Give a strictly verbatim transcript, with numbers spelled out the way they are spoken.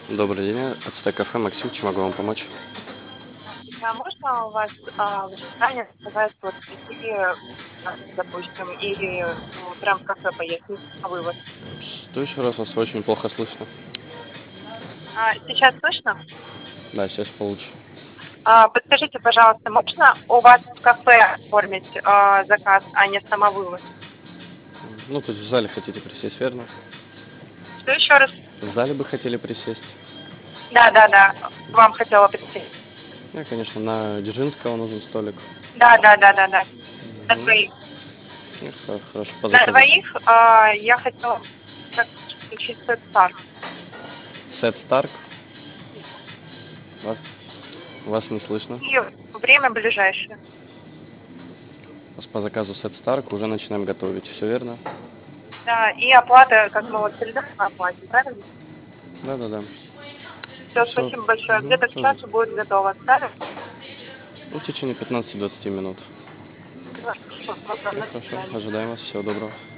Добрый день, Ацтек кафе, Максим, чем могу вам помочь? А можно у вас, а, в ресторане заказать вот такие, а, допустим, или, м, прям в кафе поесть, не на вывоз? Что еще раз, вас очень плохо слышно. А, сейчас слышно? Да, сейчас получше. А, подскажите, пожалуйста, можно у вас в кафе оформить, а, заказ, а не самовывоз? Ну, то есть в зале хотите присесть, верно? Что еще раз? В зале бы хотели присесть. Да-да-да, к вам хотела прийти. Я, конечно, на Дзержинского нужен столик. Да-да-да-да-да. На Мгм. двоих. Ну, хо- хорошо, по На заказу. двоих, а, я хотела как включить Set Start. Сет Старк. Вас, вас не слышно. И время ближайшее. Вас по заказу Сет Старк уже начинаем готовить. Все верно? Да, и оплата, как мы вот всегда оплатим, правильно? Да-да-да. Все, Все, спасибо большое. Где-то к все, часу будет готово. Ставим? ну, в течение пятнадцати-двадцати минут. Хорошо, Все до хорошо, свидания. ожидаем вас. Всего доброго.